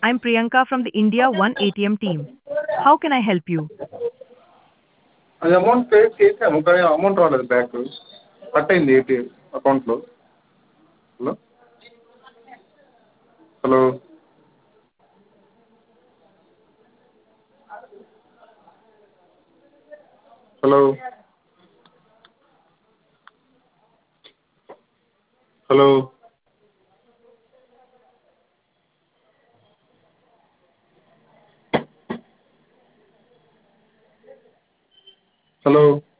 I'm Priyanka from the India One ATM team. How can I help you? అది amount pay చేసాము కానీ amount రాలేదు back cut అయింది ATM అకౌంట్లో. Hello hello hello hello hello